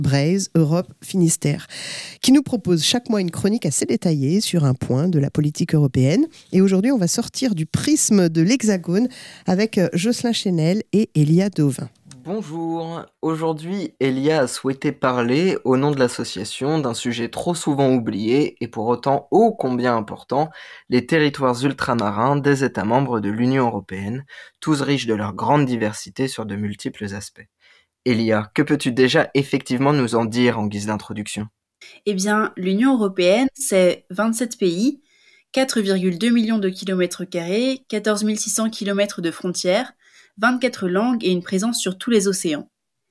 Braise, Europe, Finistère, qui nous propose chaque mois une chronique assez détaillée sur un point de la politique européenne. Et aujourd'hui, on va sortir du prisme de l'Hexagone avec Jocelyn Chénel et Elia Dauvin. Bonjour, aujourd'hui Elia a souhaité parler au nom de l'association d'un sujet trop souvent oublié et pour autant ô combien important, les territoires ultramarins des États membres de l'Union européenne, tous riches de leur grande diversité sur de multiples aspects. Elia, que peux-tu déjà effectivement nous en dire en guise d'introduction ? Eh bien, l'Union européenne, c'est 27 pays, 4,2 millions de kilomètres carrés, 14 600 kilomètres de frontières, 24 langues et une présence sur tous les océans.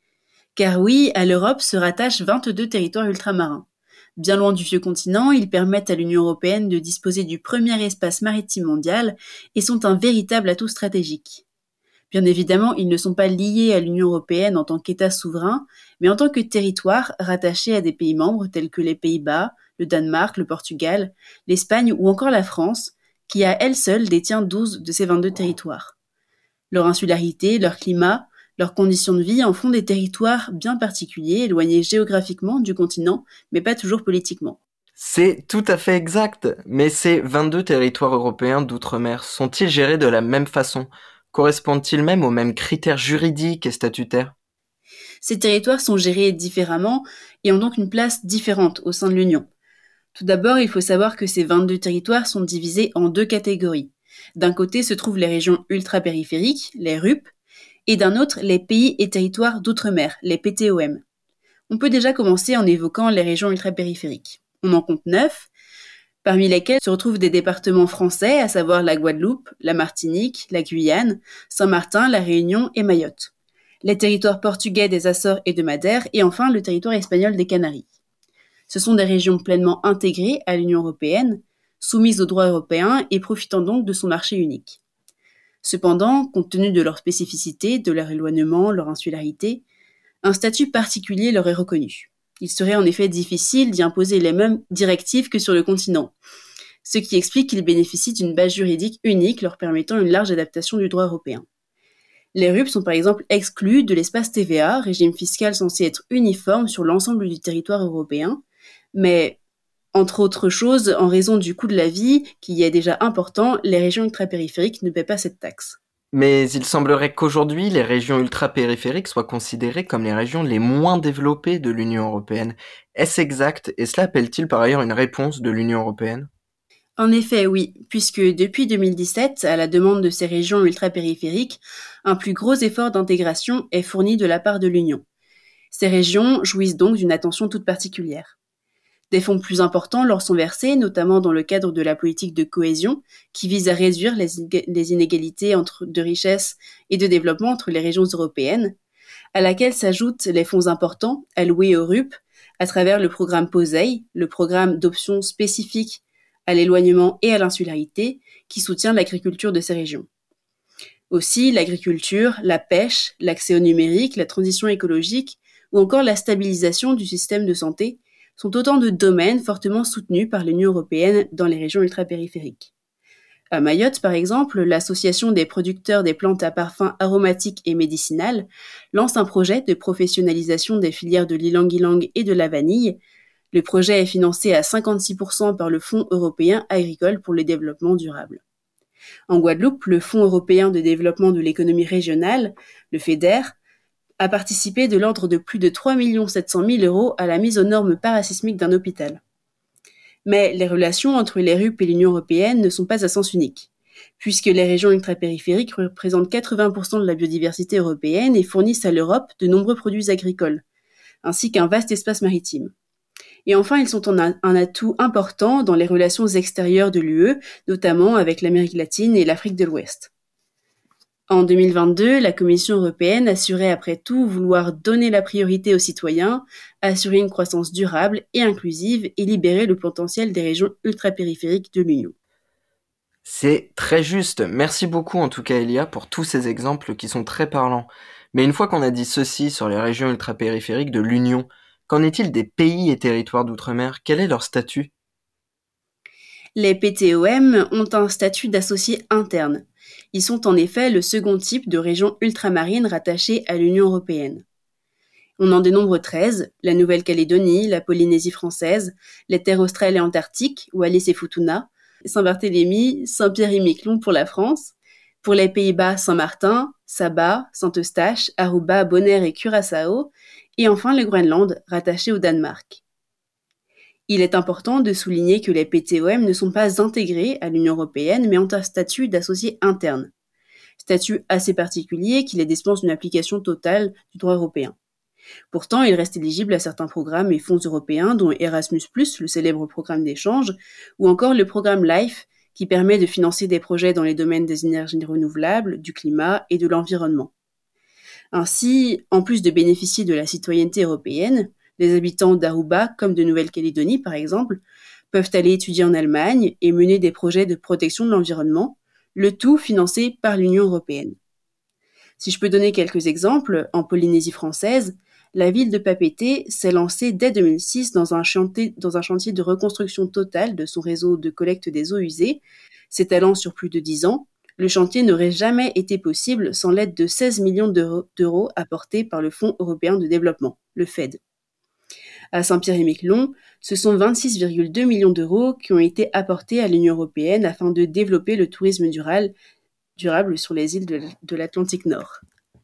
Car oui, à l'Europe se rattachent 22 territoires ultramarins. Bien loin du vieux continent, ils permettent à l'Union européenne de disposer du premier espace maritime mondial et sont un véritable atout stratégique. Bien évidemment, ils ne sont pas liés à l'Union européenne en tant qu'État souverain, mais en tant que territoire rattaché à des pays membres tels que les Pays-Bas, le Danemark, le Portugal, l'Espagne ou encore la France, qui à elle seule détient 12 de ces 22 territoires. Leur insularité, leur climat, leurs conditions de vie en font des territoires bien particuliers, éloignés géographiquement du continent, mais pas toujours politiquement. C'est tout à fait exact, mais ces 22 territoires européens d'outre-mer sont-ils gérés de la même façon ? Correspondent-ils même aux mêmes critères juridiques et statutaires ? Ces territoires sont gérés différemment et ont donc une place différente au sein de l'Union. Tout d'abord, il faut savoir que ces 22 territoires sont divisés en deux catégories. D'un côté se trouvent les régions ultra-périphériques, les RUP, et d'un autre, les pays et territoires d'outre-mer, les PTOM. On peut déjà commencer en évoquant les régions ultra-périphériques. On en compte 9, parmi lesquelles se retrouvent des départements français, à savoir la Guadeloupe, la Martinique, la Guyane, Saint-Martin, la Réunion et Mayotte. Les territoires portugais des Açores et de Madère, et enfin le territoire espagnol des Canaries. Ce sont des régions pleinement intégrées à l'Union européenne, soumises au droit européen et profitant donc de son marché unique. Cependant, compte tenu de leur spécificité, de leur éloignement, leur insularité, un statut particulier leur est reconnu. Il serait en effet difficile d'y imposer les mêmes directives que sur le continent, ce qui explique qu'ils bénéficient d'une base juridique unique leur permettant une large adaptation du droit européen. Les RUP sont par exemple exclus de l'espace TVA, régime fiscal censé être uniforme sur l'ensemble du territoire européen, mais entre autres choses, en raison du coût de la vie, qui y est déjà important, les régions ultrapériphériques ne paient pas cette taxe. Mais il semblerait qu'aujourd'hui, les régions ultra-périphériques soient considérées comme les régions les moins développées de l'Union européenne. Est-ce exact ? Et cela appelle-t-il par ailleurs une réponse de l'Union européenne ? En effet, oui, puisque depuis 2017, à la demande de ces régions ultrapériphériques, un plus gros effort d'intégration est fourni de la part de l'Union. Ces régions jouissent donc d'une attention toute particulière. Des fonds plus importants leur sont versés, notamment dans le cadre de la politique de cohésion, qui vise à réduire les inégalités de richesse et de développement entre les régions européennes, à laquelle s'ajoutent les fonds importants alloués aux RUP à travers le programme POSEI, le programme d'options spécifiques à l'éloignement et à l'insularité, qui soutient l'agriculture de ces régions. Aussi, l'agriculture, la pêche, l'accès au numérique, la transition écologique ou encore la stabilisation du système de santé sont autant de domaines fortement soutenus par l'Union européenne dans les régions ultrapériphériques. À Mayotte, par exemple, l'Association des producteurs des plantes à parfum aromatiques et médicinales lance un projet de professionnalisation des filières de l'ilang-ilang et de la vanille. Le projet est financé à 56% par le Fonds européen agricole pour le développement durable. En Guadeloupe, le Fonds européen de développement de l'économie régionale, le FEDER, a participé de l'ordre de plus de 3 700 000 € à la mise aux normes parasismiques d'un hôpital. Mais les relations entre les RUP et l'Union européenne ne sont pas à sens unique, puisque les régions ultrapériphériques représentent 80% de la biodiversité européenne et fournissent à l'Europe de nombreux produits agricoles, ainsi qu'un vaste espace maritime. Et enfin, ils sont un atout important dans les relations extérieures de l'UE, notamment avec l'Amérique latine et l'Afrique de l'Ouest. En 2022, la Commission européenne assurait après tout vouloir donner la priorité aux citoyens, assurer une croissance durable et inclusive et libérer le potentiel des régions ultrapériphériques de l'Union. C'est très juste. Merci beaucoup en tout cas Elia pour tous ces exemples qui sont très parlants. Mais une fois qu'on a dit ceci sur les régions ultrapériphériques de l'Union, qu'en est-il des pays et territoires d'outre-mer ? Quel est leur statut ? Les PTOM ont un statut d'associés internes. Ils sont en effet le second type de région ultramarine rattachée à l'Union européenne. On en dénombre 13, la Nouvelle-Calédonie, la Polynésie française, les terres australes et antarctiques, Wallis et Futuna, Saint-Barthélemy, Saint-Pierre-et-Miquelon pour la France, pour les Pays-Bas, Saint-Martin, Saba, Saint-Eustache, Aruba, Bonaire et Curaçao, et enfin le Groenland, rattaché au Danemark. Il est important de souligner que les PTOM ne sont pas intégrés à l'Union européenne, mais ont un statut d'associés internes. Statut assez particulier qui les dispense d'une application totale du droit européen. Pourtant, ils restent éligibles à certains programmes et fonds européens, dont Erasmus+, le célèbre programme d'échange, ou encore le programme LIFE, qui permet de financer des projets dans les domaines des énergies renouvelables, du climat et de l'environnement. Ainsi, en plus de bénéficier de la citoyenneté européenne, les habitants d'Aruba, comme de Nouvelle-Calédonie par exemple, peuvent aller étudier en Allemagne et mener des projets de protection de l'environnement, le tout financé par l'Union européenne. Si je peux donner quelques exemples, en Polynésie française, la ville de Papeete s'est lancée dès 2006 dans un chantier de reconstruction totale de son réseau de collecte des eaux usées, s'étalant sur plus de 10 ans. Le chantier n'aurait jamais été possible sans l'aide de 16 millions d'euros apportés par le Fonds européen de développement, le FED. À Saint-Pierre-et-Miquelon, ce sont 26,2 millions d'euros qui ont été apportés à l'Union européenne afin de développer le tourisme durable sur les îles de l'Atlantique Nord.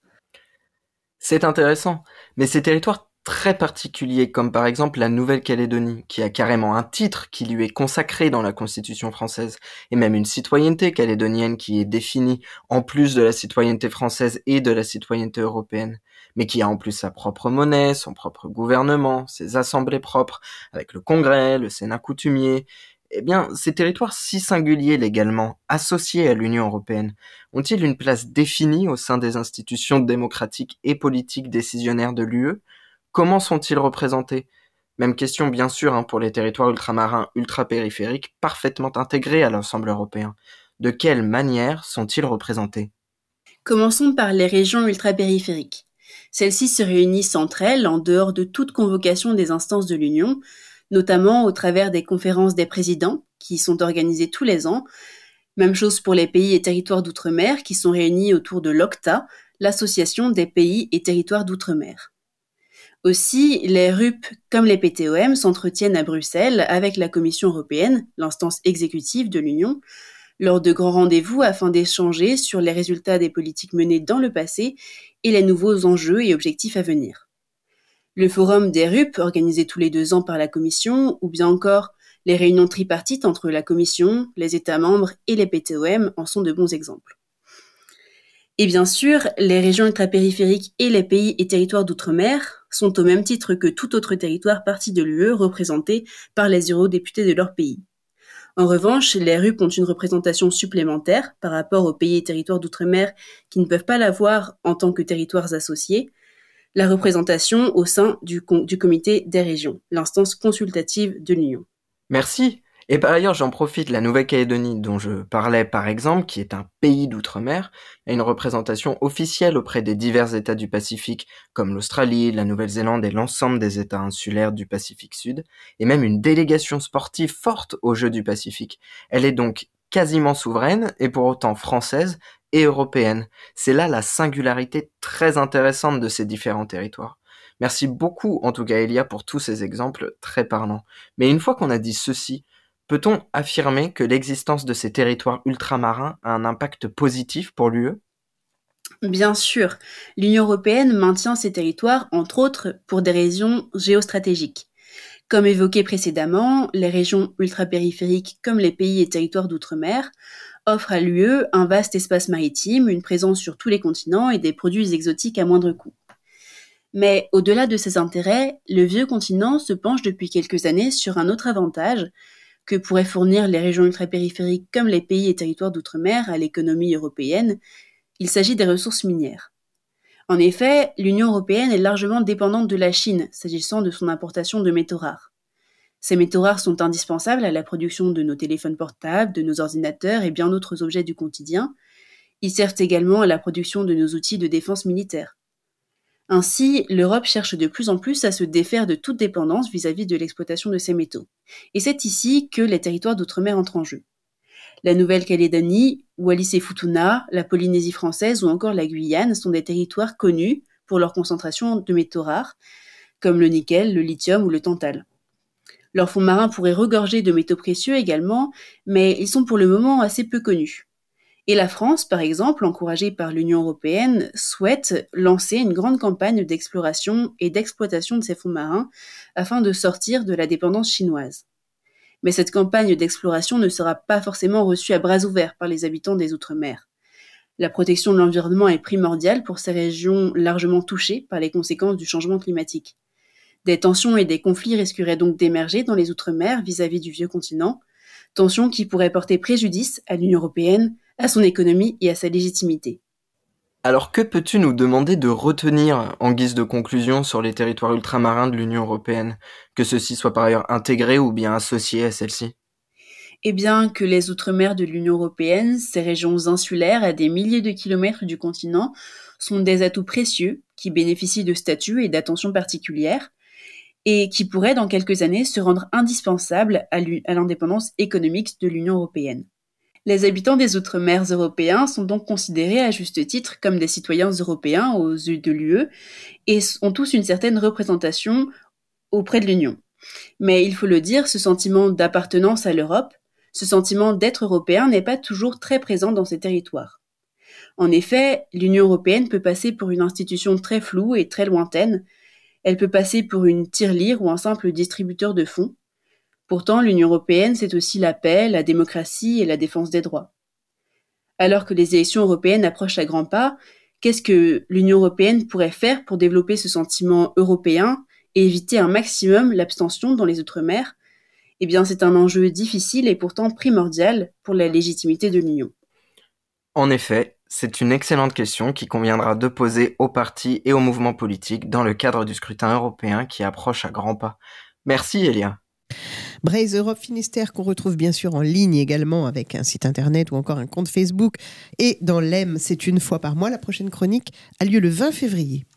C'est intéressant, mais ces territoires très particuliers, comme par exemple la Nouvelle-Calédonie, qui a carrément un titre qui lui est consacré dans la Constitution française, et même une citoyenneté calédonienne qui est définie en plus de la citoyenneté française et de la citoyenneté européenne, mais qui a en plus sa propre monnaie, son propre gouvernement, ses assemblées propres, avec le Congrès, le Sénat coutumier. Eh bien, ces territoires si singuliers légalement, associés à l'Union européenne, ont-ils une place définie au sein des institutions démocratiques et politiques décisionnaires de l'UE ? Comment sont-ils représentés ? Même question bien sûr pour les territoires ultramarins ultra-périphériques parfaitement intégrés à l'ensemble européen. De quelle manière sont-ils représentés ? Commençons par les régions ultra-périphériques. Celles-ci se réunissent entre elles en dehors de toute convocation des instances de l'Union, notamment au travers des conférences des présidents, qui sont organisées tous les ans. Même chose pour les pays et territoires d'outre-mer, qui sont réunis autour de l'OCTA, l'Association des pays et territoires d'outre-mer. Aussi, les RUP comme les PTOM s'entretiennent à Bruxelles avec la Commission européenne, l'instance exécutive de l'Union, lors de grands rendez-vous afin d'échanger sur les résultats des politiques menées dans le passé et les nouveaux enjeux et objectifs à venir. Le forum des RUP, organisé tous les 2 ans par la Commission, ou bien encore les réunions tripartites entre la Commission, les États membres et les PTOM en sont de bons exemples. Et bien sûr, les régions ultrapériphériques et les pays et territoires d'outre-mer sont au même titre que tout autre territoire partie de l'UE représenté par les eurodéputés de leur pays. En revanche, les RUP ont une représentation supplémentaire par rapport aux pays et territoires d'outre-mer qui ne peuvent pas l'avoir en tant que territoires associés, la représentation au sein du comité des régions, l'instance consultative de l'Union. Merci. Et par ailleurs, j'en profite, la Nouvelle-Calédonie dont je parlais par exemple, qui est un pays d'outre-mer, a une représentation officielle auprès des divers États du Pacifique, comme l'Australie, la Nouvelle-Zélande et l'ensemble des États insulaires du Pacifique Sud, et même une délégation sportive forte aux Jeux du Pacifique. Elle est donc quasiment souveraine, et pour autant française et européenne. C'est là la singularité très intéressante de ces différents territoires. Merci beaucoup en tout cas Elia pour tous ces exemples très parlants. Mais une fois qu'on a dit ceci, peut-on affirmer que l'existence de ces territoires ultramarins a un impact positif pour l'UE ? Bien sûr, l'Union européenne maintient ces territoires, entre autres, pour des raisons géostratégiques. Comme évoqué précédemment, les régions ultrapériphériques, comme les pays et territoires d'outre-mer, offrent à l'UE un vaste espace maritime, une présence sur tous les continents et des produits exotiques à moindre coût. Mais au-delà de ces intérêts, le vieux continent se penche depuis quelques années sur un autre avantage que pourraient fournir les régions ultrapériphériques comme les pays et territoires d'outre-mer à l'économie européenne. Il s'agit des ressources minières. En effet, l'Union européenne est largement dépendante de la Chine s'agissant de son importation de métaux rares. Ces métaux rares sont indispensables à la production de nos téléphones portables, de nos ordinateurs et bien d'autres objets du quotidien. Ils servent également à la production de nos outils de défense militaire. Ainsi, l'Europe cherche de plus en plus à se défaire de toute dépendance vis-à-vis de l'exploitation de ces métaux. Et c'est ici que les territoires d'outre-mer entrent en jeu. La Nouvelle-Calédonie, Wallis et Futuna, la Polynésie française ou encore la Guyane sont des territoires connus pour leur concentration de métaux rares, comme le nickel, le lithium ou le tantal. Leurs fonds marins pourraient regorger de métaux précieux également, mais ils sont pour le moment assez peu connus. Et la France, par exemple, encouragée par l'Union européenne, souhaite lancer une grande campagne d'exploration et d'exploitation de ces fonds marins afin de sortir de la dépendance chinoise. Mais cette campagne d'exploration ne sera pas forcément reçue à bras ouverts par les habitants des Outre-mer. La protection de l'environnement est primordiale pour ces régions largement touchées par les conséquences du changement climatique. Des tensions et des conflits risqueraient donc d'émerger dans les Outre-mer vis-à-vis du vieux continent, tensions qui pourraient porter préjudice à l'Union européenne, à son économie et à sa légitimité. Alors que peux-tu nous demander de retenir en guise de conclusion sur les territoires ultramarins de l'Union européenne, que ceux-ci soient par ailleurs intégrés ou bien associés à celle-ci ? Eh bien, que les Outre-mer de l'Union européenne, ces régions insulaires à des milliers de kilomètres du continent, sont des atouts précieux qui bénéficient de statuts et d'attention particulières et qui pourraient dans quelques années se rendre indispensables à l'indépendance économique de l'Union européenne. Les habitants des Outre-mer européens sont donc considérés à juste titre comme des citoyens européens aux yeux de l'UE et ont tous une certaine représentation auprès de l'Union. Mais il faut le dire, ce sentiment d'appartenance à l'Europe, ce sentiment d'être européen n'est pas toujours très présent dans ces territoires. En effet, l'Union européenne peut passer pour une institution très floue et très lointaine. Elle peut passer pour une tirelire ou un simple distributeur de fonds. Pourtant, l'Union européenne, c'est aussi la paix, la démocratie et la défense des droits. Alors que les élections européennes approchent à grands pas, qu'est-ce que l'Union européenne pourrait faire pour développer ce sentiment européen et éviter un maximum l'abstention dans les Outre-mer ? Eh bien, c'est un enjeu difficile et pourtant primordial pour la légitimité de l'Union. En effet, c'est une excellente question qui conviendra de poser aux partis et aux mouvements politiques dans le cadre du scrutin européen qui approche à grands pas. Merci Elia. Braise Europe Finistère qu'on retrouve bien sûr en ligne également avec un site internet ou encore un compte Facebook et dans l'EM, c'est une fois par mois. La prochaine chronique a lieu le 20 février.